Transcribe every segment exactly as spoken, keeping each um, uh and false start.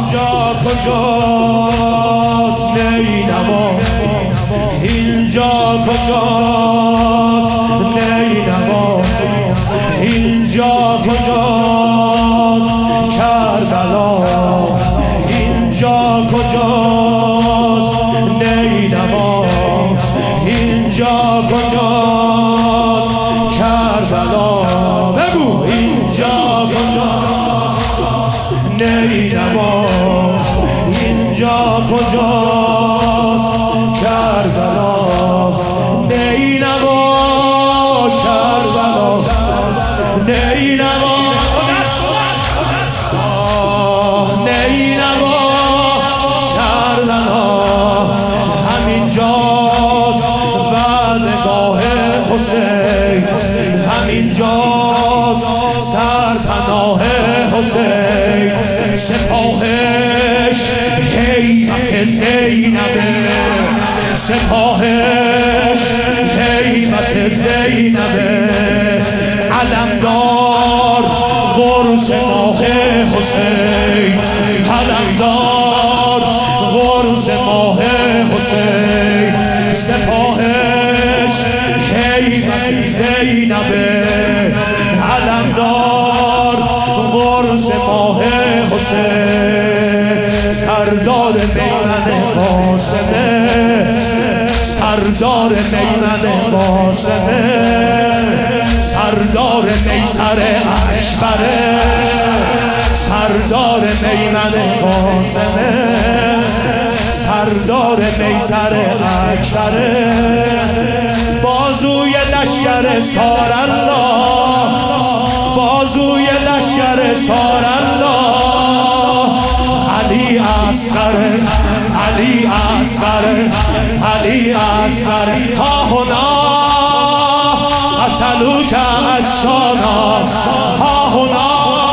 اینجا کجاست نینوا اینجا کجاست نینوا اینجا کجاست کربلا اینجا کجاست نینوا اینجا کجاست کربلا بگو اینجا کجاست نینوا اینجا کجاست کربلا نینوا کربلا نینوا نینوا کربلا همینجاست وعدگاه حسین همینجاست سرپناه حسین سپاهش هیبت زینبه سپاهش هیبت زینبه علمدار قرص ماه حسین علمدار قرص ماه حسین سپاهش هیبت زینبه علمدار قرص ماه حسین سردار میمن قاسمه سردار میمن قاسمه سردار میسر اکبره سردار میمن قاسمه سردار میسر اکبره بازوی لشکر سارالله بازوی لشکر سارالله علی اصغر علی اصغر علی اصغر ها هنا قتلوک عطشانا ها هنا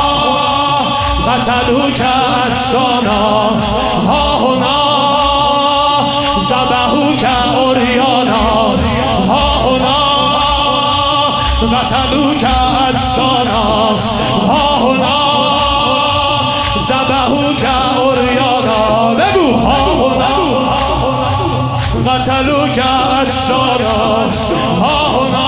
قتلوک عطشانا ها هنا ذبحوک عریانا ها هنا قتلوک عطشانا ها هنا ذبحوک عریانا بگو ها هنا قتلوک عطشانا ها هنا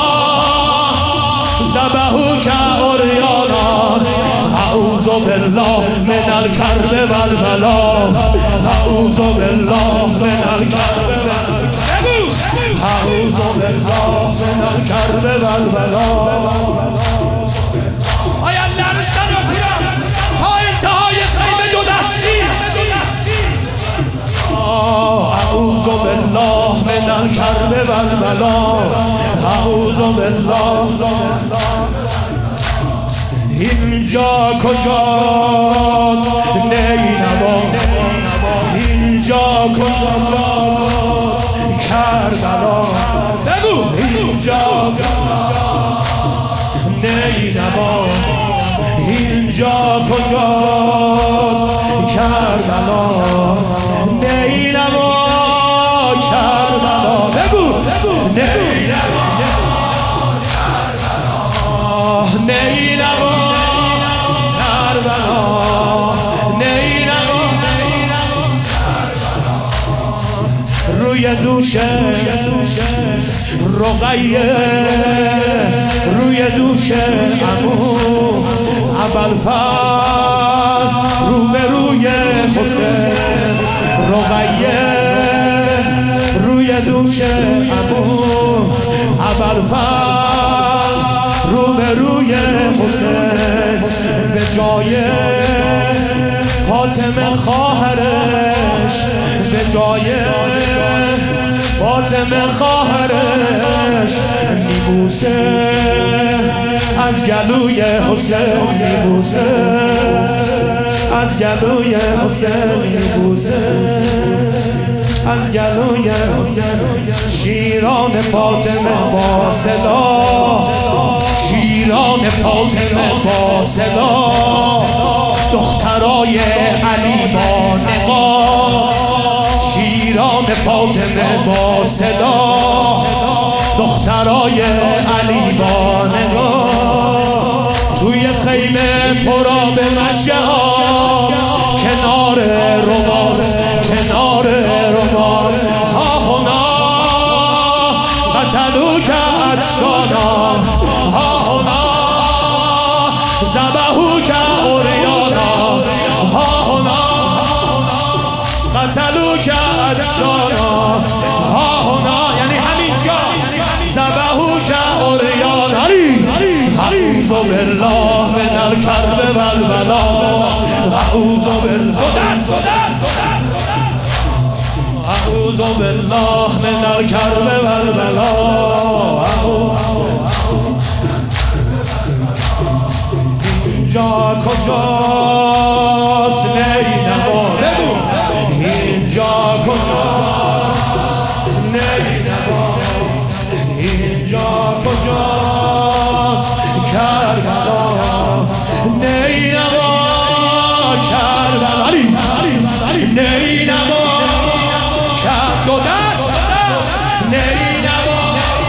ذبحوک عریانا اعوذ بالله من الکرب والبلا اعوذ بالله من الکرب اعوذ بالله من الکرب والبلا آیا لرزن و پیرم تا انتهای خیمه دو دستی اعوذ بالله من الکرب والبلا اعوذ بالله اینجا کجاست نینوا اینجا کجاست کربلا بگو اینجا نینوا اینجا کجاست کربلا نینوا کربلا بگو نینوا نینوا کربلا نینوا روی دوشه رقیه روی دوشه عمو ابوالفضل رو به روی حسین رقیه روی دوشه عمو ابوالفضل رو به روی حسین به جای فاطمه خواهرش به جای فاطمه خواهرش میبوسه از گلوی حسین میبوسه از گلوی حسین میبوسه از گلوی حسین شیران فاطمه با صدا شیران فاطمه با صدا دخترای علی با نقاب شیران فاطمه با صدا دخترای علی با نقاب توی خیمه پرآب مشعل کنار عطشانا ها هنا ذبحوک عریانا ها هنا قتلوک عطشانا ها هنا یعنی همینجا ذبحوک عریانا اعوذ بالله من الکرب والبلا اعوذ بالله اعوذ بالله من الکرب والبلا اینجا کجاست نینوا بگو اینجا کجاست نینوا اینجا کجاست کربلا نینوا کربلا نینوا دو دست نینوا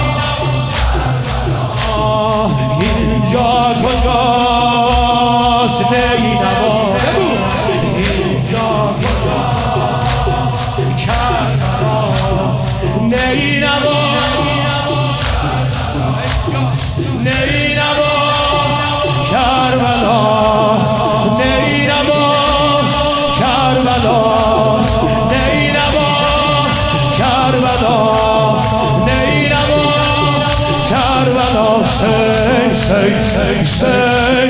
اینجا کجاست نینوا بگو اینجا کجاست کربلا نینوا نینوا کربلا نینوا کربلا نینوا کربلا نینوا کربلا سی سی سی سی